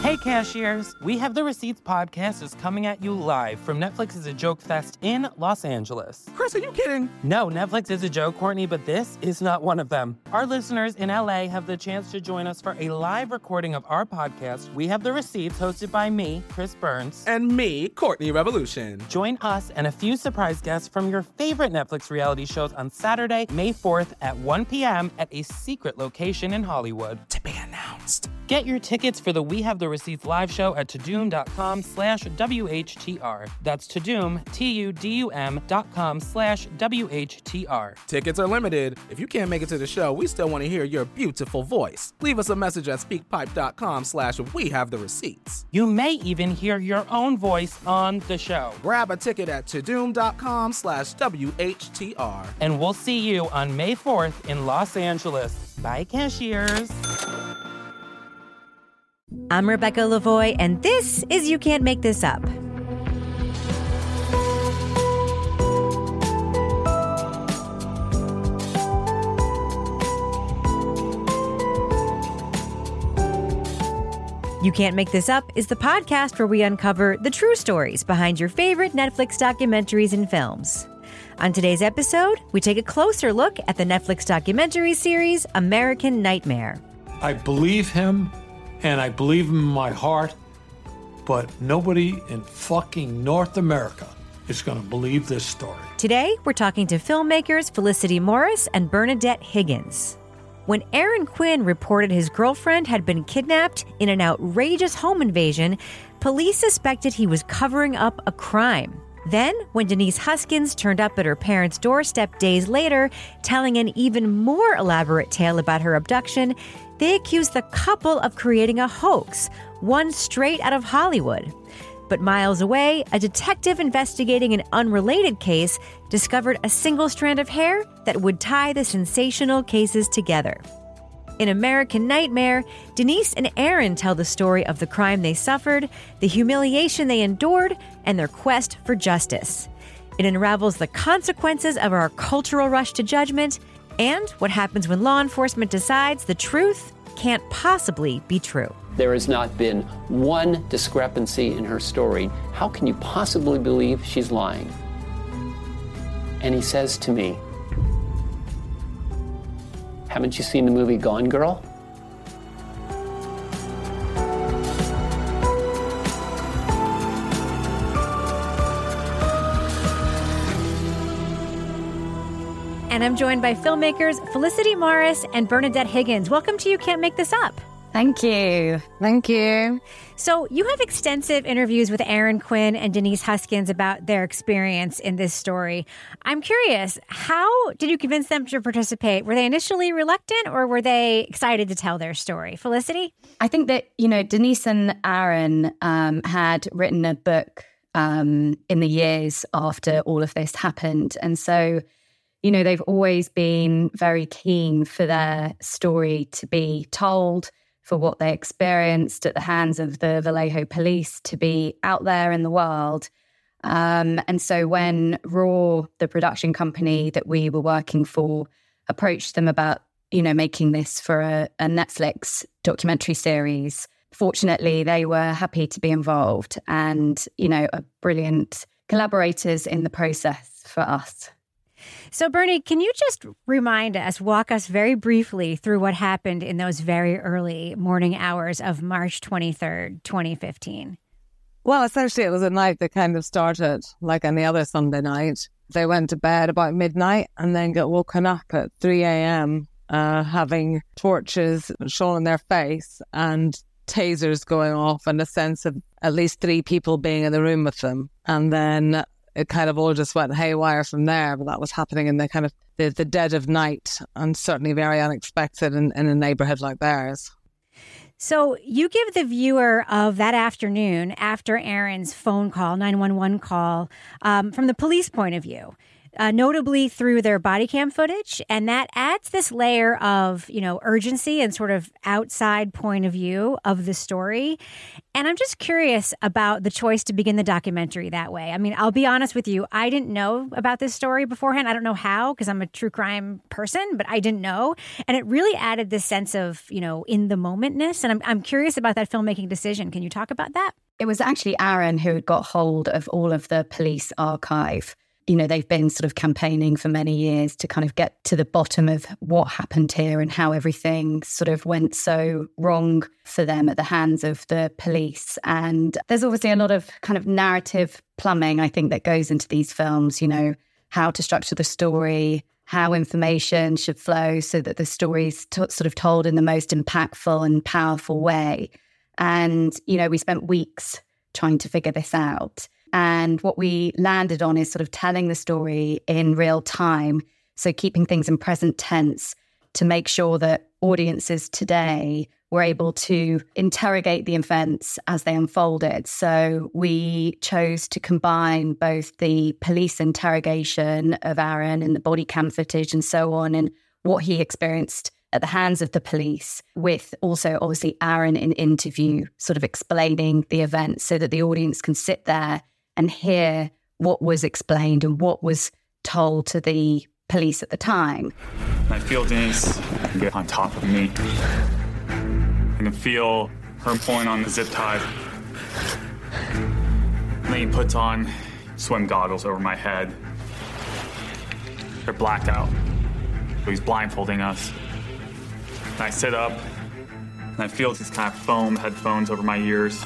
Hey, cashiers! We Have the Receipts podcast is coming at you live from Netflix's A Joke Fest in Los Angeles. Chris, are you kidding? No, Netflix is a joke, Courtney, but this is not one of them. Our listeners in LA have the chance to join us for a live recording of our podcast, We Have the Receipts, hosted by me, Chris Burns. And me, Courtney Revolution. Join us and a few surprise guests from your favorite Netflix reality shows on Saturday, May 4th at 1 p.m. at a secret location in Hollywood. To be announced. Get your tickets for the We Have the Receipts live show at tudum.com/WHTR. That's Tudum, TUDUM.com/WHTR. Tickets are limited. If you can't make it to the show, we still want to hear your beautiful voice. Leave us a message at speakpipe.com/We Have the Receipts. You may even hear your own voice on the show. Grab a ticket at tudum.com/WHTR. And we'll see you on May 4th in Los Angeles. Bye, cashiers. I'm Rebecca Lavoie, and this is You Can't Make This Up. You Can't Make This Up is the podcast where we uncover the true stories behind your favorite Netflix documentaries and films. On today's episode, we take a closer look at the Netflix documentary series American Nightmare. I believe him, and I believe him in my heart, but nobody in fucking North America is going to believe this story. Today, we're talking to filmmakers Felicity Morris and Bernadette Higgins. When Aaron Quinn reported his girlfriend had been kidnapped in an outrageous home invasion, police suspected he was covering up a crime. Then, when Denise Huskins turned up at her parents' doorstep days later, telling an even more elaborate tale about her abduction, they accused the couple of creating a hoax, one straight out of Hollywood. But miles away, a detective investigating an unrelated case discovered a single strand of hair that would tie the sensational cases together. In American Nightmare, Denise and Aaron tell the story of the crime they suffered, the humiliation they endured, and their quest for justice. It unravels the consequences of our cultural rush to judgment and what happens when law enforcement decides the truth can't possibly be true. There has not been one discrepancy in her story. How can you possibly believe she's lying? And he says to me, "Haven't you seen the movie Gone Girl?" And I'm joined by filmmakers Felicity Morris and Bernadette Higgins. Welcome to You Can't Make This Up. Thank you. Thank you. So you have extensive interviews with Aaron Quinn and Denise Huskins about their experience in this story. I'm curious, how did you convince them to participate? Were they initially reluctant or were they excited to tell their story? Felicity? I think that, Denise and Aaron had written a book in the years after all of this happened. And so, they've always been very keen for their story to be told, for what they experienced at the hands of the Vallejo police to be out there in the world. And so when Raw, the production company that we were working for, approached them about, making this for a Netflix documentary series, fortunately, they were happy to be involved and, are brilliant collaborators in the process for us. So, Bernie, can you just walk us very briefly through what happened in those very early morning hours of March 23rd, 2015? Well, essentially, it was a night that kind of started like any other Sunday night. They went to bed about midnight and then got woken up at 3 a.m. Having torches shown in their face and tasers going off and a sense of at least 3 people being in the room with them. And then it kind of all just went haywire from there, but that was happening in the kind of the dead of night and certainly very unexpected in a neighborhood like theirs. So you give the viewer of that afternoon after Aaron's phone call, 911 call, from the police point of view. notably through their body cam footage. And that adds this layer of, urgency and sort of outside point of view of the story. And I'm just curious about the choice to begin the documentary that way. I mean, I'll be honest with you. I didn't know about this story beforehand. I don't know how, because I'm a true crime person, but I didn't know. And it really added this sense of, in the momentness. And I'm curious about that filmmaking decision. Can you talk about that? It was actually Aaron who had got hold of all of the police archive. They've been sort of campaigning for many years to kind of get to the bottom of what happened here and how everything sort of went so wrong for them at the hands of the police. And there's obviously a lot of kind of narrative plumbing, I think, that goes into these films, how to structure the story, how information should flow so that the story's sort of told in the most impactful and powerful way. And, we spent weeks trying to figure this out. And what we landed on is sort of telling the story in real time. So keeping things in present tense to make sure that audiences today were able to interrogate the events as they unfolded. So we chose to combine both the police interrogation of Aaron and the body cam footage and so on, and what he experienced at the hands of the police, with also obviously Aaron in interview sort of explaining the events so that the audience can sit there and hear what was explained and what was told to the police at the time. I feel Denise get on top of me. I can feel her pulling on the zip tie. And then he puts on swim goggles over my head. They're blacked out. So he's blindfolding us. And I sit up, and I feel these kind of foam headphones over my ears.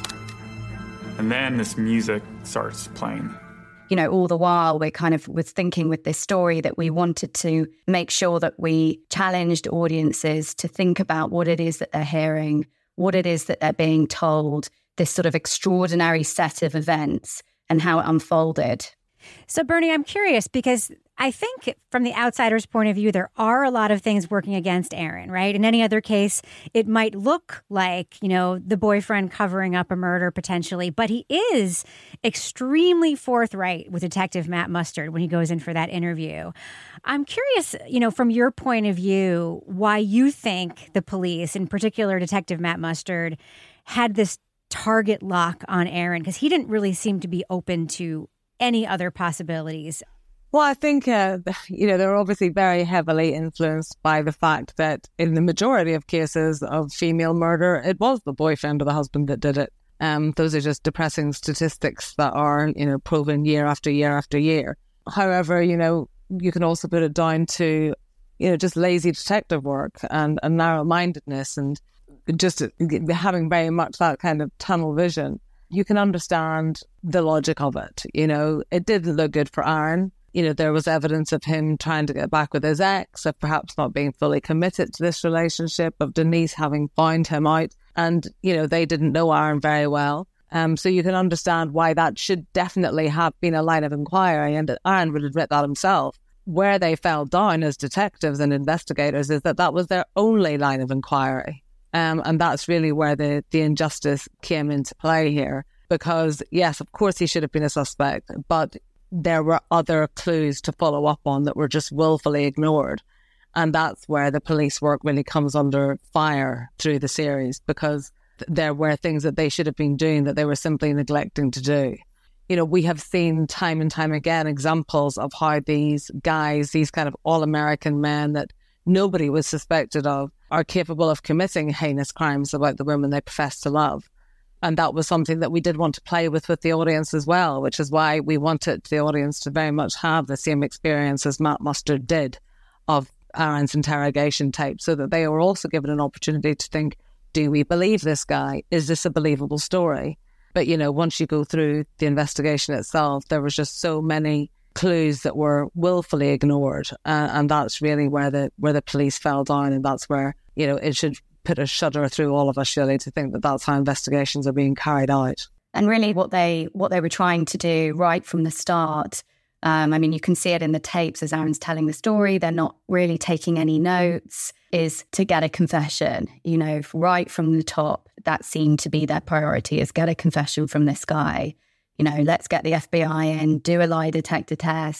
And then this music starts playing. All the while we kind of was thinking with this story that we wanted to make sure that we challenged audiences to think about what it is that they're hearing, what it is that they're being told, this sort of extraordinary set of events and how it unfolded. So, Bernie, I'm curious because I think from the outsider's point of view, there are a lot of things working against Aaron, right? In any other case, it might look like, the boyfriend covering up a murder potentially, but he is extremely forthright with Detective Matt Mustard when he goes in for that interview. I'm curious, from your point of view, why you think the police, in particular Detective Matt Mustard, had this target lock on Aaron, because he didn't really seem to be open to any other possibilities. Well, I think, they're obviously very heavily influenced by the fact that in the majority of cases of female murder, it was the boyfriend or the husband that did it. Those are just depressing statistics that are, proven year after year after year. However, you can also put it down to, just lazy detective work and narrow-mindedness and just having very much that kind of tunnel vision. You can understand the logic of it. It didn't look good for Aaron. There was evidence of him trying to get back with his ex, of perhaps not being fully committed to this relationship, of Denise having found him out. And, they didn't know Aaron very well. So you can understand why that should definitely have been a line of inquiry. And Aaron would admit that himself. Where they fell down as detectives and investigators is that was their only line of inquiry. And that's really where the injustice came into play here. Because, yes, of course he should have been a suspect, but there were other clues to follow up on that were just willfully ignored. And that's where the police work really comes under fire through the series, because there were things that they should have been doing that they were simply neglecting to do. We have seen time and time again examples of how these guys, these kind of all-American men that nobody was suspected of, are capable of committing heinous crimes about the women they profess to love. And that was something that we did want to play with the audience as well, which is why we wanted the audience to very much have the same experience as Matt Mustard did of Aaron's interrogation tape, so that they were also given an opportunity to think, do we believe this guy? Is this a believable story? But, once you go through the investigation itself, there was just so many clues that were willfully ignored. And that's really where the police fell down. And that's where, it should put a shudder through all of us, really, to think that that's how investigations are being carried out. And really what they were trying to do right from the start, you can see it in the tapes as Aaron's telling the story, they're not really taking any notes, is to get a confession. Right from the top, that seemed to be their priority, is get a confession from this guy. Let's get the FBI in, do a lie detector test,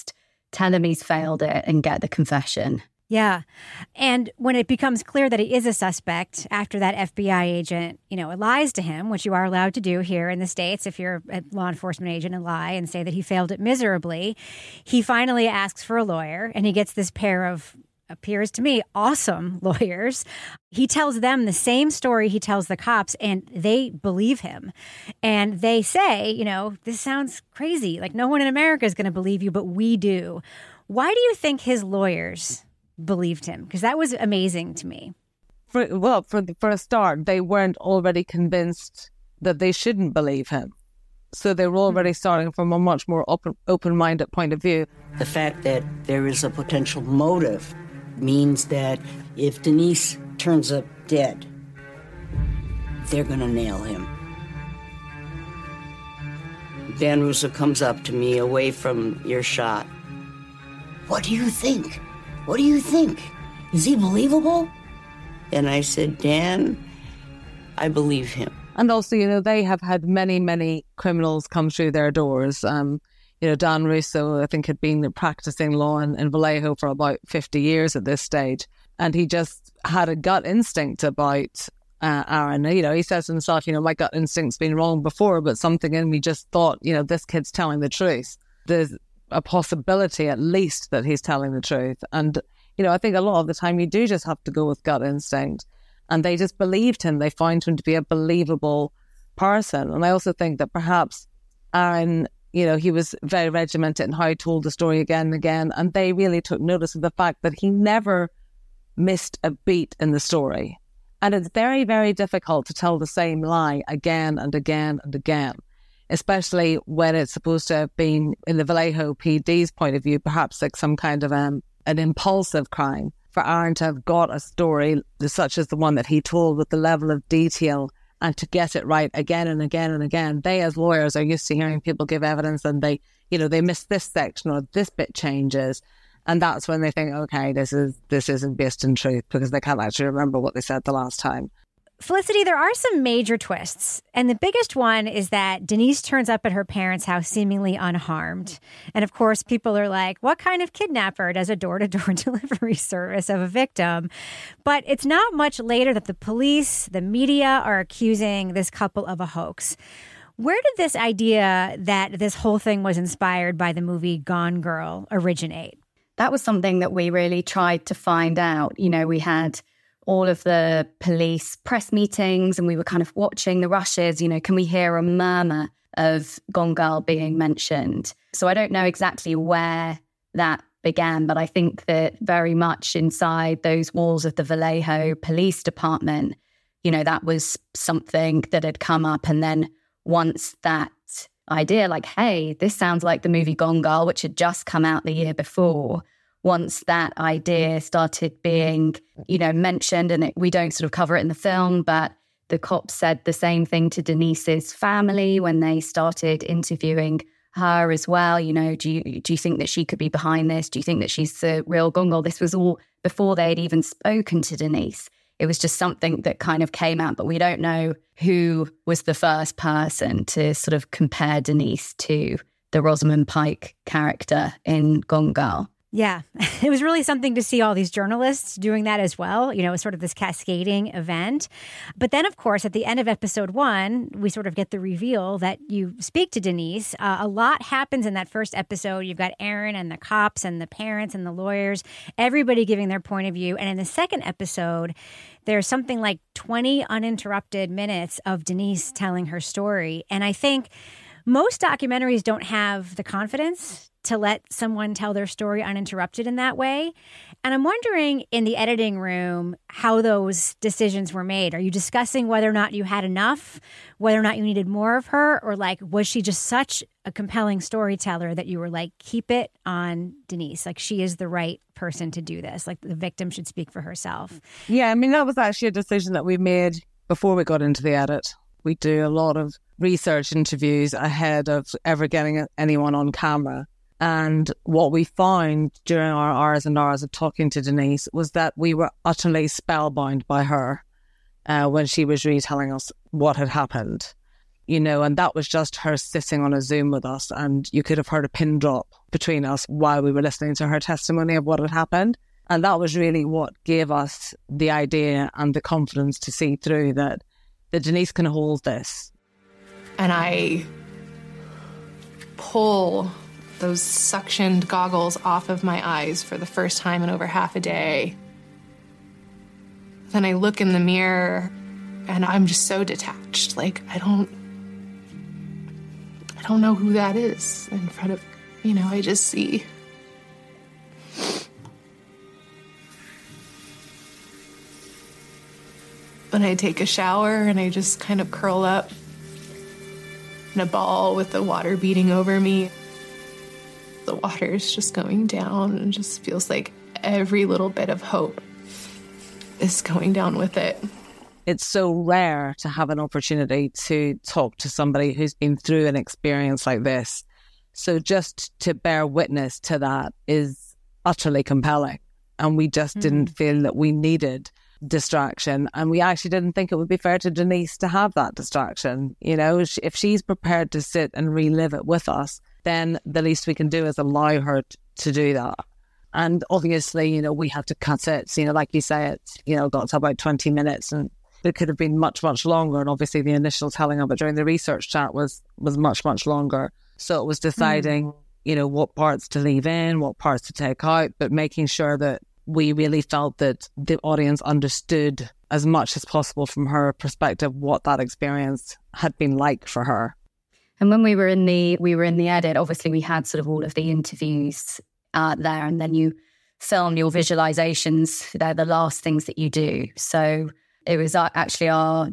tell him he's failed it and get the confession. Yeah. And when it becomes clear that he is a suspect after that FBI agent, lies to him, which you are allowed to do here in the States if you're a law enforcement agent and lie and say that he failed it miserably, he finally asks for a lawyer and he gets this pair of, appears to me, awesome lawyers. He tells them the same story he tells the cops and they believe him. And they say, this sounds crazy. Like no one in America is going to believe you, but we do. Why do you think his lawyers believed him? Because that was amazing to me. For a start, they weren't already convinced that they shouldn't believe him. So they were already starting from a much more open-minded point of view. The fact that there is a potential motive means that if Denise turns up dead, they're going to nail him. Dan Russo comes up to me away from earshot. What do you think? What do you think? Is he believable? And I said, Dan, I believe him. And also, they have had many, many criminals come through their doors. Dan Russo, I think, had been practicing law in Vallejo for about 50 years at this stage. And he just had a gut instinct about Aaron. He says to himself, my gut instinct's been wrong before, but something in me just thought, this kid's telling the truth. There's a possibility at least that he's telling the truth. And, I think a lot of the time you do just have to go with gut instinct. And they just believed him. They found him to be a believable person. And I also think that perhaps Aaron, he was very regimented in how he told the story again and again. And they really took notice of the fact that he never missed a beat in the story. And it's very, very difficult to tell the same lie again and again and again, especially when it's supposed to have been, in the Vallejo PD's point of view, perhaps like some kind of an impulsive crime. For Aaron to have got a story such as the one that he told with the level of detail and to get it right again and again and again. They as lawyers are used to hearing people give evidence and they miss this section or this bit changes. And that's when they think, okay, this isn't based in truth because they can't actually remember what they said the last time. Felicity, there are some major twists. And the biggest one is that Denise turns up at her parents' house seemingly unharmed. And of course, people are like, what kind of kidnapper does a door-to-door delivery service of a victim? But it's not much later that the police, the media are accusing this couple of a hoax. Where did this idea that this whole thing was inspired by the movie Gone Girl originate? That was something that we really tried to find out. We had all of the police press meetings and we were kind of watching the rushes, can we hear a murmur of Gone Girl being mentioned? So I don't know exactly where that began, but I think that very much inside those walls of the Vallejo Police Department, that was something that had come up. And then once that idea, like, hey, this sounds like the movie Gone Girl, which had just come out the year before, once that idea started being, mentioned, and we don't sort of cover it in the film, but the cops said the same thing to Denise's family when they started interviewing her as well. Do you think that she could be behind this? Do you think that she's the real Gone Girl? This was all before they'd even spoken to Denise. It was just something that kind of came out, but we don't know who was the first person to sort of compare Denise to the Rosamund Pike character in Gone Girl. Yeah, it was really something to see all these journalists doing that as well. It was sort of this cascading event. But then, of course, at the end of episode 1, we sort of get the reveal that you speak to Denise. A lot happens in that first episode. You've got Aaron and the cops and the parents and the lawyers, everybody giving their point of view. And in the second episode, there's something like 20 uninterrupted minutes of Denise telling her story. And I think most documentaries don't have the confidence to let someone tell their story uninterrupted in that way. And I'm wondering in the editing room how those decisions were made. Are you discussing whether or not you had enough, whether or not you needed more of her, or was she just such a compelling storyteller that you were like, keep it on Denise, like she is the right person to do this, like the victim should speak for herself? Yeah, that was actually a decision that we made before we got into the edit. We do a lot of research interviews ahead of ever getting anyone on camera. And what we found during our hours and hours of talking to Denise was that we were utterly spellbound by her when she was retelling us what had happened. And that was just her sitting on a Zoom with us, and you could have heard a pin drop between us while we were listening to her testimony of what had happened. And that was really what gave us the idea and the confidence to see through that Denise can hold this. And I pull those suctioned goggles off of my eyes for the first time in over half a day. Then I look in the mirror and I'm just so detached. Like, I don't know who that is in front of, I just see. Then I take a shower and I just kind of curl up in a ball with the water beating over me. The water's just going down and it just feels like every little bit of hope is going down with it. It's so rare to have an opportunity to talk to somebody who's been through an experience like this. So just to bear witness to that is utterly compelling. And we just didn't feel that we needed distraction. And we actually didn't think it would be fair to Denise to have that distraction. If she's prepared to sit and relive it with us, then the least we can do is allow her to do that. And obviously, we had to cut it. Like you say, it, got to about 20 minutes and it could have been much, much longer. And obviously the initial telling of it during the research chat was much, much longer. So it was deciding, what parts to leave in, what parts to take out, but making sure that we really felt that the audience understood as much as possible from her perspective what that experience had been like for her. And when we were in the edit, obviously we had sort of all of the interviews there, and then you film your visualizations. They're the last things that you do. So it was actually our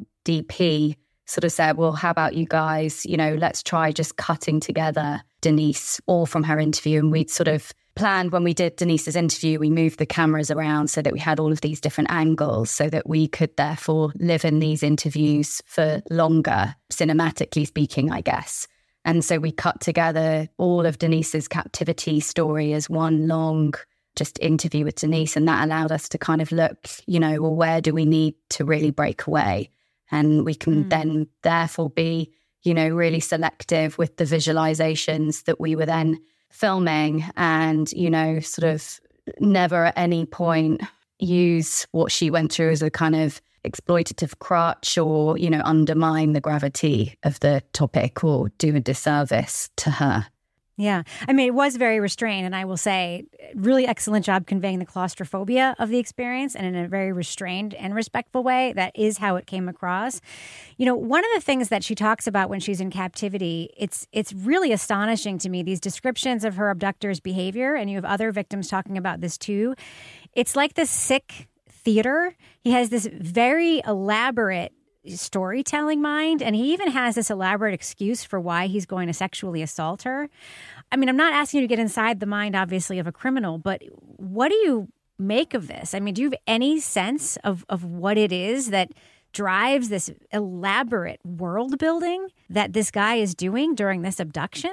DP sort of said, well, how about you guys, let's try just cutting together Denise all from her interview. And we'd sort of planned when we did Denise's interview, we moved the cameras around so that we had all of these different angles so that we could therefore live in these interviews for longer, cinematically speaking, I guess. And so we cut together all of Denise's captivity story as one long just interview with Denise. And that allowed us to kind of look, well, where do we need to really break away? And we can then therefore be, really selective with the visualizations that we were then filming and, sort of never at any point use what she went through as a kind of exploitative crutch or, undermine the gravity of the topic or do a disservice to her. Yeah. I mean, it was very restrained, and I will say, really excellent job conveying the claustrophobia of the experience and in a very restrained and respectful way. That is how it came across. One of the things that she talks about when she's in captivity, it's really astonishing to me, these descriptions of her abductor's behavior, and you have other victims talking about this too. It's like this sick theater. He has this very elaborate storytelling mind, and he even has this elaborate excuse for why he's going to sexually assault her. I mean, I'm not asking you to get inside the mind, obviously, of a criminal, but what do you make of this? I mean, do you have any sense of what it is that drives this elaborate world building that this guy is doing during this abduction?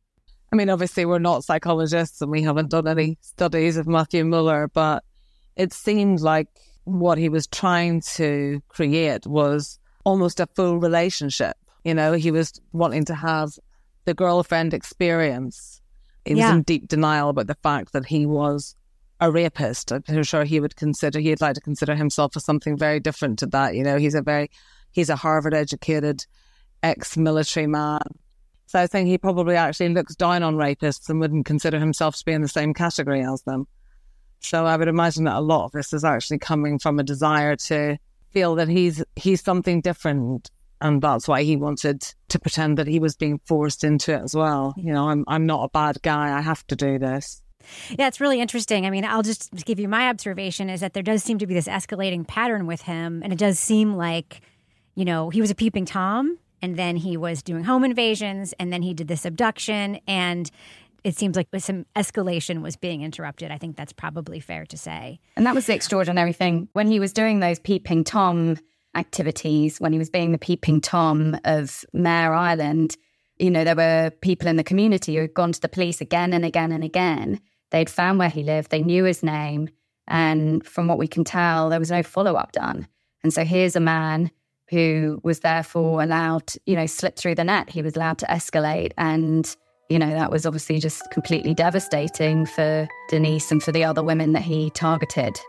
I mean, obviously, we're not psychologists and we haven't done any studies of Matthew Muller, but it seemed like what he was trying to create was almost a full relationship. He was wanting to have the girlfriend experience. He was in deep denial about the fact that he was a rapist. I'm sure he'd like to consider himself as something very different to that. He's a Harvard educated ex-military man. So I think he probably actually looks down on rapists and wouldn't consider himself to be in the same category as them. So I would imagine that a lot of this is actually coming from a desire to feel that he's something different, and that's why he wanted to pretend that he was being forced into it as well. I'm not a bad guy. I have to do this. Yeah, it's really interesting. I mean, I'll just give you my observation is that there does seem to be this escalating pattern with him, and it does seem like, he was a peeping Tom, and then he was doing home invasions, and then he did this abduction, and it seems like some escalation was being interrupted. I think that's probably fair to say. And that was the extraordinary thing. When he was doing those peeping Tom activities, when he was being the peeping Tom of Mare Island, there were people in the community who had gone to the police again and again and again. They'd found where he lived. They knew his name. And from what we can tell, there was no follow-up done. And so here's a man who was therefore allowed, slip through the net. He was allowed to escalate and You know, that was obviously just completely devastating for Denise and for the other women that he targeted.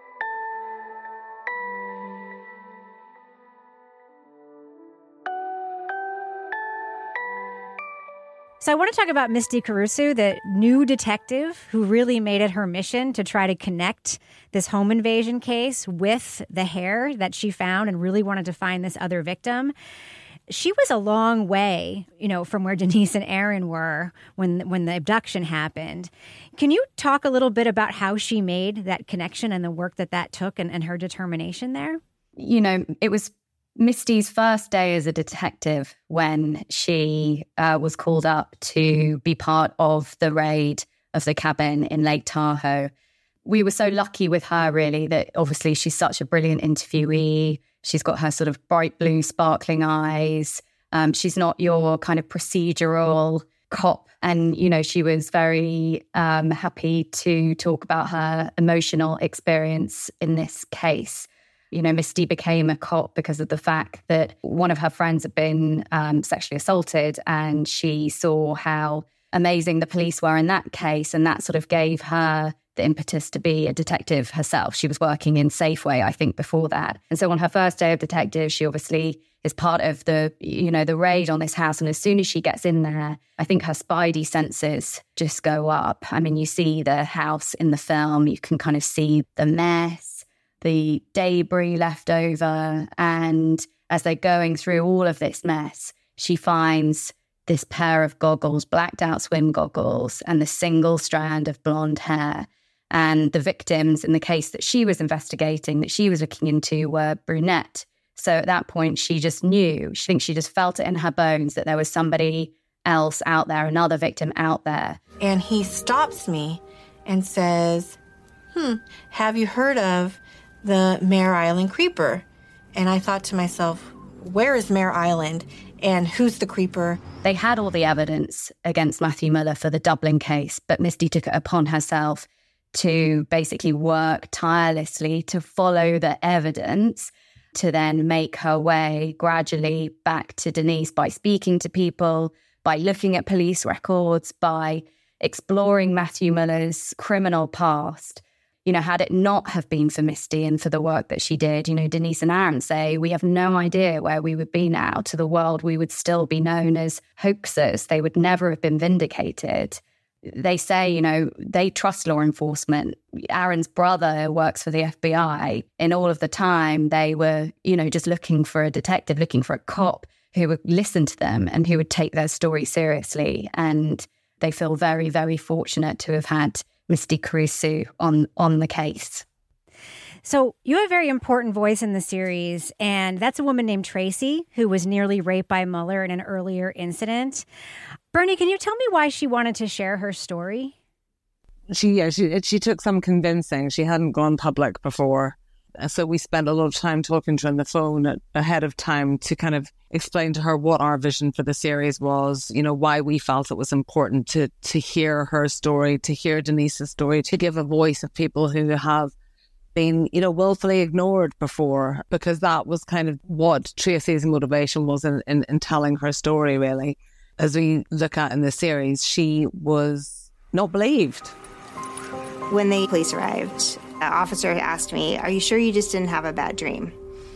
So I want to talk about Misty Caruso, the new detective who really made it her mission to try to connect this home invasion case with the hair that she found and really wanted to find this other victim. She was a long way, from where Denise and Aaron were when the abduction happened. Can you talk a little bit about how she made that connection and the work that took and her determination there? It was Misty's first day as a detective when she was called up to be part of the raid of the cabin in Lake Tahoe. We were so lucky with her, really, that obviously she's such a brilliant interviewee. She's got her sort of bright blue, sparkling eyes. She's not your kind of procedural cop. And, she was very happy to talk about her emotional experience in this case. Misty became a cop because of the fact that one of her friends had been sexually assaulted, and she saw how amazing the police were in that case, and that sort of gave her the impetus to be a detective herself. She was working in Safeway, I think, before that. And so on her first day of detective, she obviously is part of the raid on this house. And as soon as she gets in there, I think her spidey senses just go up. I mean, you see the house in the film, you can kind of see the mess, the debris left over. And as they're going through all of this mess, she finds this pair of goggles, blacked out swim goggles, and the single strand of blonde hair. And the victims in the case that she was investigating, that she was looking into, were brunette. So at that point, she just knew. She thinks she just felt it in her bones that there was somebody else out there, another victim out there. And he stops me and says, have you heard of the Mare Island Creeper? And I thought to myself, where is Mare Island? And who's the creeper? They had all the evidence against Matthew Miller for the Dublin case, but Misty took it upon herself to basically work tirelessly to follow the evidence, to then make her way gradually back to Denise by speaking to people, by looking at police records, by exploring Matthew Miller's criminal past. Had it not have been for Misty and for the work that she did, Denise and Aaron say, we have no idea where we would be now. To the world, we would still be known as hoaxers. They would never have been vindicated. They say, they trust law enforcement. Aaron's brother works for the FBI. In all of the time, they were, just looking for a detective, looking for a cop who would listen to them and who would take their story seriously. And they feel very, very fortunate to have had Misty Caruso on the case. So you have a very important voice in the series, and that's a woman named Tracy, who was nearly raped by Mueller in an earlier incident. Bernie, can you tell me why she wanted to share her story? She took some convincing. She hadn't gone public before. So we spent a lot of time talking to her on the phone ahead of time to kind of explain to her what our vision for the series was, why we felt it was important to hear her story, to hear Denise's story, to give a voice of people who have been, willfully ignored before, because that was kind of what Tracy's motivation was in telling her story, really. As we look at in the series, she was not believed. When the police arrived, the officer asked me, are you sure you just didn't have a bad dream?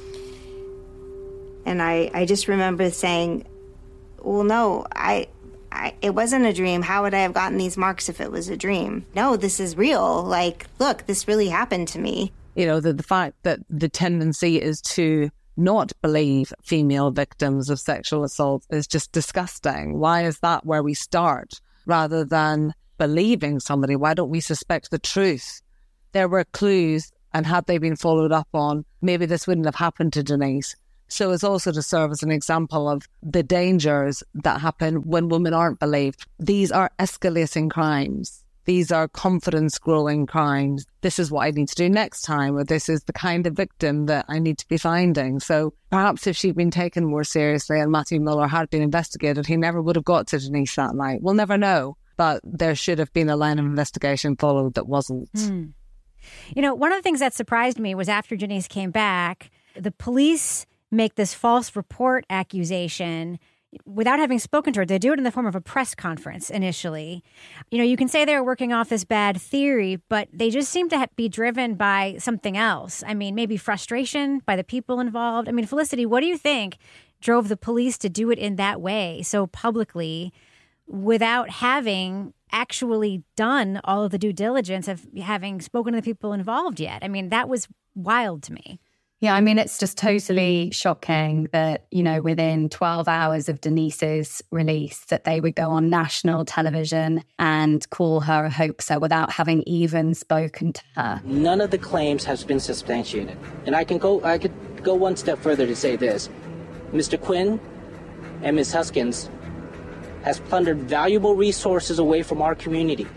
And I just remember saying, well, no, it wasn't a dream. How would I have gotten these marks if it was a dream? No, this is real. Like, look, this really happened to me. The fact that the tendency is to not believe female victims of sexual assault is just disgusting. Why is that where we start? Rather than believing somebody, why don't we suspect the truth? There were clues, and had they been followed up on, maybe this wouldn't have happened to Denise. So it's also to serve as an example of the dangers that happen when women aren't believed. These are escalating crimes. These are confidence-growing crimes. This is what I need to do next time, or this is the kind of victim that I need to be finding. So perhaps if she'd been taken more seriously and Matthew Miller had been investigated, he never would have got to Denise that night. We'll never know. But there should have been a line of investigation followed that wasn't. One of the things that surprised me was after Denise came back, the police make this false report accusation, without having spoken to her, they do it in the form of a press conference initially. You know, you can say they were working off this bad theory, but they just seem to be driven by something else. I mean, maybe frustration by the people involved. I mean, Felicity, what do you think drove the police to do it in that way so publicly without having actually done all of the due diligence of having spoken to the people involved yet? I mean, that was wild to me. Yeah, I mean, it's just totally shocking that, you know, within 12 hours of Denise's release, that they would go on national television and call her a hoaxer without having even spoken to her. None of the claims has been substantiated. And I could go one step further to say this. Mr. Quinn and Ms. Huskins has plundered valuable resources away from our community.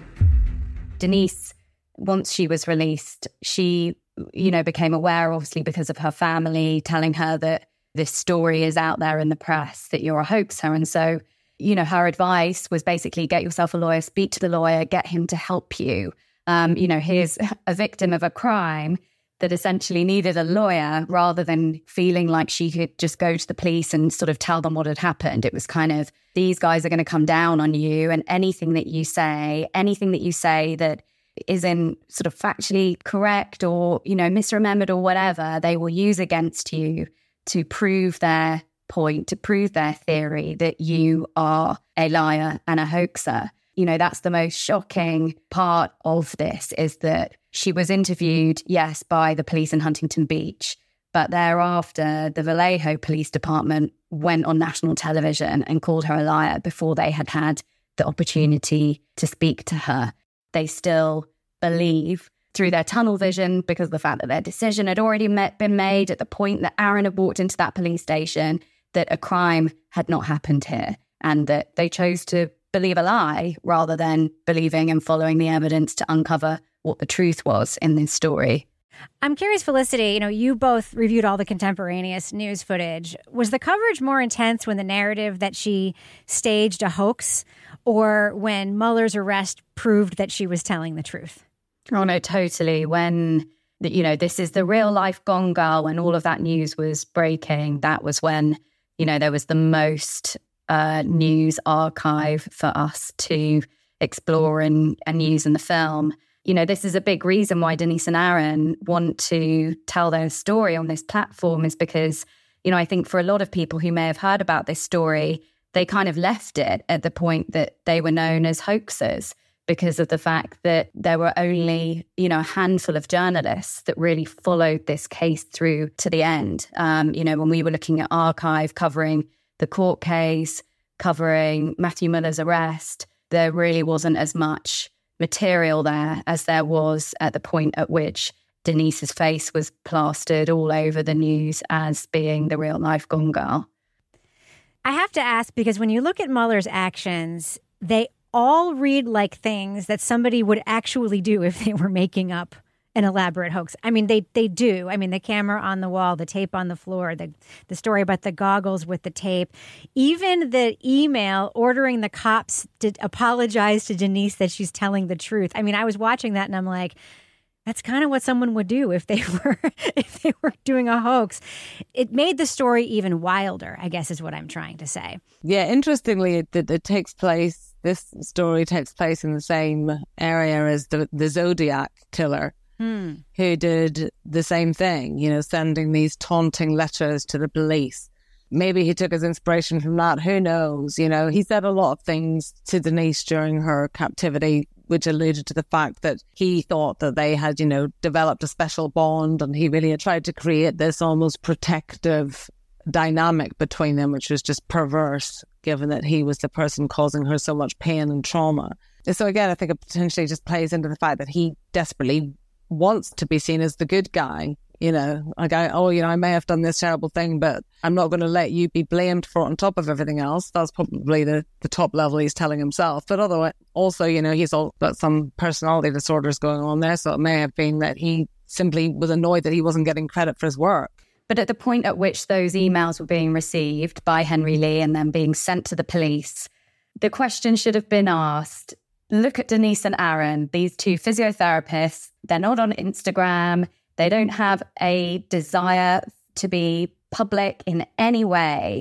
Denise, once she was released, she, you know, became aware, obviously, because of her family telling her that this story is out there in the press, that you're a hoaxer. And so, you know, her advice was basically get yourself a lawyer, speak to the lawyer, get him to help you. You know, here's a victim of a crime that essentially needed a lawyer rather than feeling like she could just go to the police and sort of tell them what had happened. It was kind of, these guys are going to come down on you, and anything that you say that isn't sort of factually correct or, you know, misremembered or whatever, they will use against you to prove their point, to prove their theory that you are a liar and a hoaxer. You know, that's the most shocking part of this, is that she was interviewed, yes, by the police in Huntington Beach, but thereafter the Vallejo Police Department went on national television and called her a liar before they had had the opportunity to speak to her. They still believe through their tunnel vision, because of the fact that their decision had already been made at the point that Aaron had walked into that police station, that a crime had not happened here, and that they chose to believe a lie rather than believing and following the evidence to uncover what the truth was in this story. I'm curious, Felicity, you know, you both reviewed all the contemporaneous news footage. Was the coverage more intense when the narrative that she staged a hoax, or when Mueller's arrest proved that she was telling the truth? Oh, no, totally. When, you know, this is the real life Gone Girl, when all of that news was breaking, that was when, you know, there was the most news archive for us to explore and use in the film. You know, this is a big reason why Denise and Aaron want to tell their story on this platform, is because, you know, I think for a lot of people who may have heard about this story, they kind of left it at the point that they were known as hoaxers, because of the fact that there were only, you know, a handful of journalists that really followed this case through to the end. You know, when we were looking at archive covering the court case, covering Matthew Mueller's arrest, there really wasn't as much material there as there was at the point at which Denise's face was plastered all over the news as being the real life Gone Girl. I have to ask, because when you look at Mueller's actions, they all read like things that somebody would actually do if they were making up an elaborate hoax. I mean, they do. I mean, the camera on the wall, the tape on the floor, the story about the goggles with the tape, even the email ordering the cops to apologize to Denise that she's telling the truth. I mean, I was watching that and I'm like, that's kind of what someone would do if they were doing a hoax. It made the story even wilder, I guess is what I'm trying to say. Yeah, interestingly, this story takes place in the same area as the Zodiac killer, who did the same thing, you know, sending these taunting letters to the police. Maybe he took his inspiration from that. Who knows? You know, he said a lot of things to Denise during her captivity, which alluded to the fact that he thought that they had, you know, developed a special bond, and he really had tried to create this almost protective dynamic between them, which was just perverse, given that he was the person causing her so much pain and trauma. So again, I think it potentially just plays into the fact that he desperately wants to be seen as the good guy. You know, like, I may have done this terrible thing, but I'm not going to let you be blamed for it on top of everything else. That's probably the top level he's telling himself. But otherwise, also, you know, he's all got some personality disorders going on there. So it may have been that he simply was annoyed that he wasn't getting credit for his work. But at the point at which those emails were being received by Henry Lee and then being sent to the police, the question should have been asked, look at Denise and Aaron, these two physiotherapists. They're not on Instagram. They don't have a desire to be public in any way.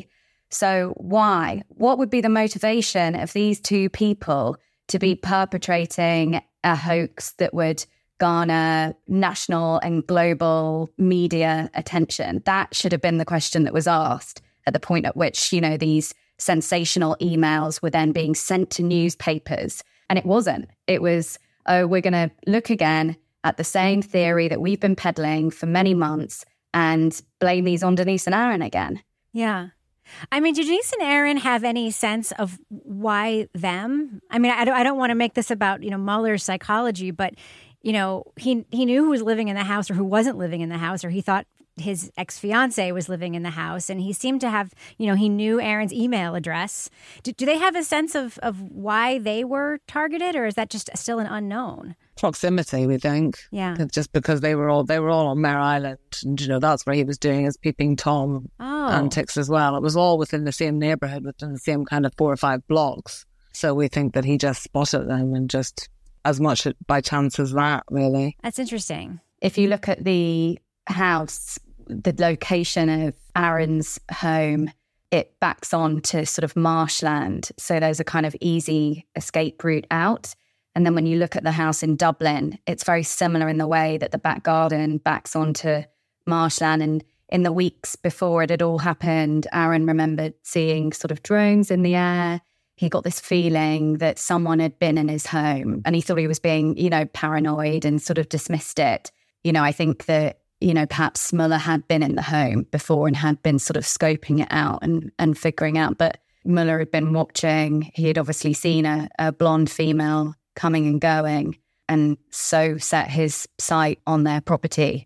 So why? What would be the motivation of these two people to be perpetrating a hoax that would garner national and global media attention? That should have been the question that was asked at the point at which, you know, these sensational emails were then being sent to newspapers. And it wasn't. It was, oh, we're going to look again at the same theory that we've been peddling for many months and blame these on Denise and Aaron again. Yeah. I mean, did Denise and Aaron have any sense of why them? I mean, I don't want to make this about, you know, Mueller's psychology, but, you know, he knew who was living in the house or who wasn't living in the house, or he thought his ex-fiance was living in the house, and he seemed to have, you know, he knew Aaron's email address. Do they have a sense of why they were targeted, or is that just still an unknown? Proximity, we think. Yeah. Just because they were all on Mare Island, and, you know, that's where he was doing his peeping Tom antics as well. It was all within the same neighborhood, within the same kind of 4 or 5 blocks. So we think that he just spotted them, and just as much by chance as that, really. That's interesting. If you look at the house, the location of Aaron's home, it backs on to sort of marshland. So there's a kind of easy escape route out. And then when you look at the house in Dublin, it's very similar in the way that the back garden backs onto marshland. And in the weeks before it had all happened, Aaron remembered seeing sort of drones in the air. He got this feeling that someone had been in his home, and he thought he was being, you know, paranoid, and sort of dismissed it. You know, I think that, you know, perhaps Mueller had been in the home before and had been sort of scoping it out and figuring out. But Mueller had been watching. He had obviously seen a blonde female coming and going, and so set his sight on their property.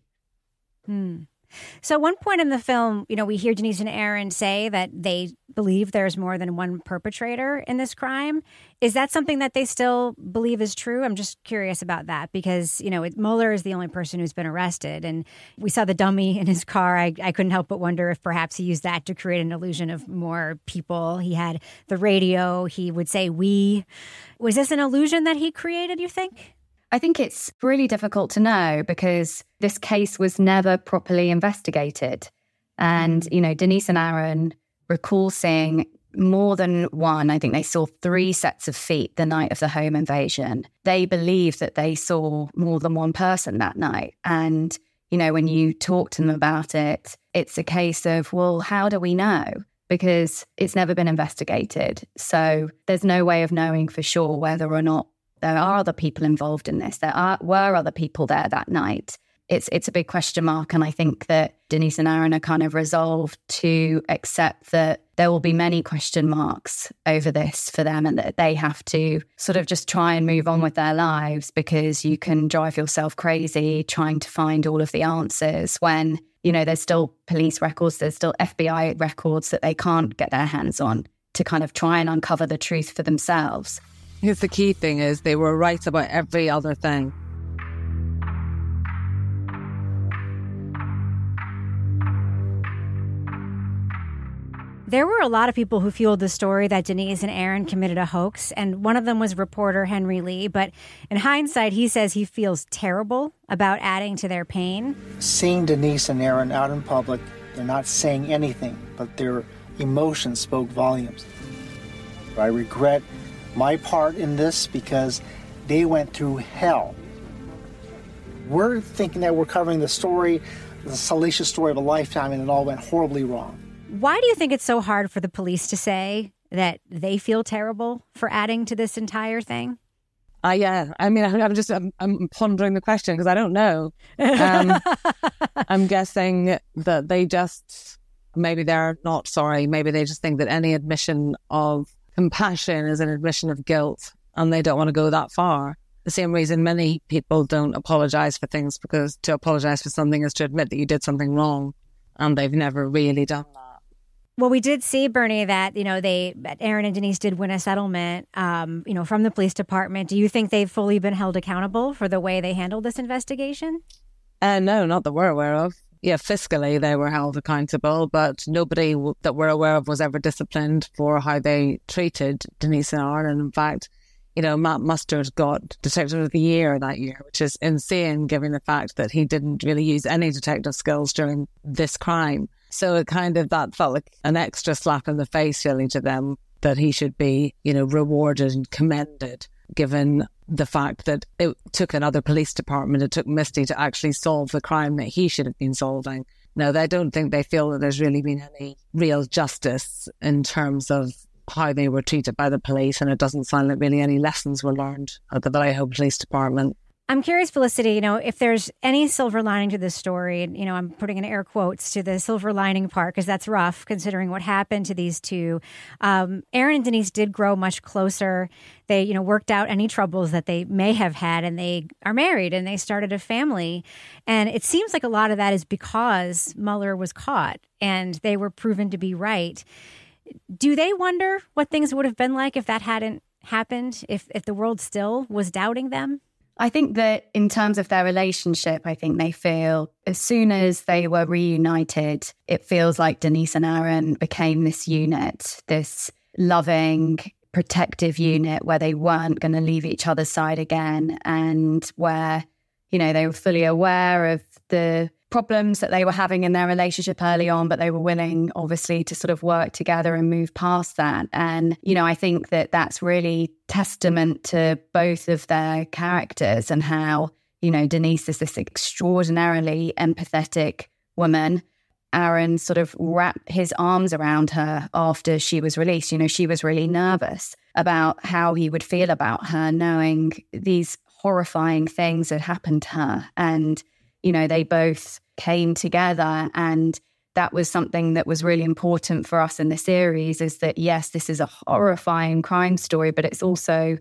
So at one point in the film, you know, we hear Denise and Aaron say that they believe there's more than one perpetrator in this crime. Is that something that they still believe is true? I'm just curious about that because, you know, Mueller is the only person who's been arrested. And we saw the dummy in his car. I couldn't help but wonder if perhaps he used that to create an illusion of more people. He had the radio. He would say we. Was this an illusion that he created, you think? I think it's really difficult to know because this case was never properly investigated. And, you know, Denise and Aaron recall seeing more than one. I think they saw 3 sets of feet the night of the home invasion. They believe that they saw more than one person that night. And, you know, when you talk to them about it, it's a case of, well, how do we know? Because it's never been investigated. So there's no way of knowing for sure whether or not there are other people involved in this. Were other people there that night. It's a big question mark. And I think that Denise and Aaron are kind of resolved to accept that there will be many question marks over this for them, and that they have to sort of just try and move on with their lives, because you can drive yourself crazy trying to find all of the answers when, you know, there's still police records, there's still FBI records that they can't get their hands on to kind of try and uncover the truth for themselves. Here's the key thing is they were right about every other thing. There were a lot of people who fueled the story that Denise and Aaron committed a hoax, and one of them was reporter Henry Lee. But in hindsight, he says he feels terrible about adding to their pain. Seeing Denise and Aaron out in public, they're not saying anything, but their emotions spoke volumes. I regret my part in this because they went through hell. We're thinking that we're covering the story, the salacious story of a lifetime, and it all went horribly wrong. Why do you think it's so hard for the police to say that they feel terrible for adding to this entire thing? Yeah. I mean, I'm pondering the question because I don't know. I'm guessing that they just, maybe they're not sorry. Maybe they just think that any admission of compassion is an admission of guilt, and they don't want to go that far. The same reason many people don't apologize for things, because to apologize for something is to admit that you did something wrong, and they've never really done that. Well, we did see, Bernie, that, you know, Aaron and Denise did win a settlement, you know, from the police department. Do you think they've fully been held accountable for the way they handled this investigation? No, not that we're aware of. Yeah, fiscally they were held accountable, but nobody that we're aware of was ever disciplined for how they treated Denise and Aaron. And in fact, you know, Matt Mustard got Detective of the Year that year, which is insane given the fact that he didn't really use any detective skills during this crime. So that felt like an extra slap in the face really to them, that he should be, rewarded and commended, given the fact that it took another police department, it took Misty to actually solve the crime that he should have been solving. Now, I don't think they feel that there's really been any real justice in terms of how they were treated by the police, and it doesn't sound like really any lessons were learned at the Vallejo Police Department. I'm curious, Felicity, if there's any silver lining to this story, and, I'm putting in air quotes to the silver lining part, because that's rough considering what happened to these two. Aaron and Denise did grow much closer. They, worked out any troubles that they may have had, and they are married and they started a family. And it seems like a lot of that is because Mueller was caught and they were proven to be right. Do they wonder what things would have been like if that hadn't happened, if the world still was doubting them? I think that in terms of their relationship, I think they feel as soon as they were reunited, it feels like Denise and Aaron became this unit, this loving, protective unit where they weren't going to leave each other's side again, and where, they were fully aware of the problems that they were having in their relationship early on, but they were willing, obviously, to sort of work together and move past that. And, I think that that's really testament to both of their characters and how, Denise is this extraordinarily empathetic woman. Aaron sort of wrapped his arms around her after she was released. She was really nervous about how he would feel about her, knowing these horrifying things had happened to her. And, they both came together, and that was something that was really important for us in the series, is that, yes, this is a horrifying crime story, but it's also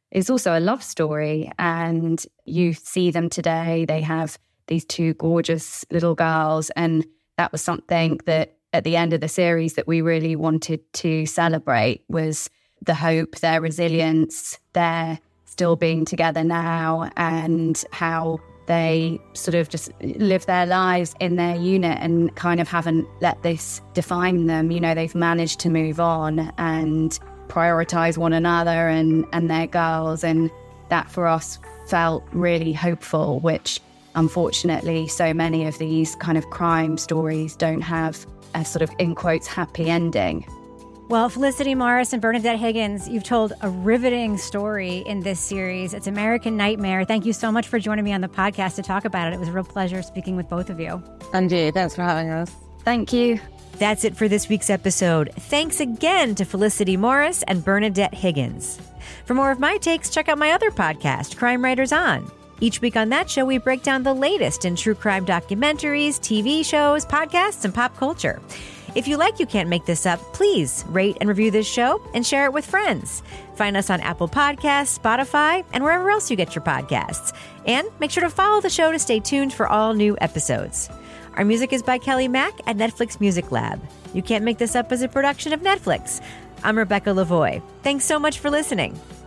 a love story. And you see them today, they have these two gorgeous little girls. And that was something that at the end of the series that we really wanted to celebrate, was the hope, their resilience, their still being together now, and how they sort of just live their lives in their unit and kind of haven't let this define them. They've managed to move on and prioritize one another and their girls. And that for us felt really hopeful, which unfortunately so many of these kind of crime stories don't have a sort of, in quotes, happy ending. Well, Felicity Morris and Bernadette Higgins, you've told a riveting story in this series. It's American Nightmare. Thank you so much for joining me on the podcast to talk about it. It was a real pleasure speaking with both of you. Angie, thanks for having us. Thank you. That's it for this week's episode. Thanks again to Felicity Morris and Bernadette Higgins. For more of my takes, check out my other podcast, Crime Writers On. Each week on that show, we break down the latest in true crime documentaries, TV shows, podcasts, and pop culture. If you like You Can't Make This Up, please rate and review this show and share it with friends. Find us on Apple Podcasts, Spotify, and wherever else you get your podcasts. And make sure to follow the show to stay tuned for all new episodes. Our music is by Kelly Mack at Netflix Music Lab. You Can't Make This Up is a production of Netflix. I'm Rebecca Lavoie. Thanks so much for listening.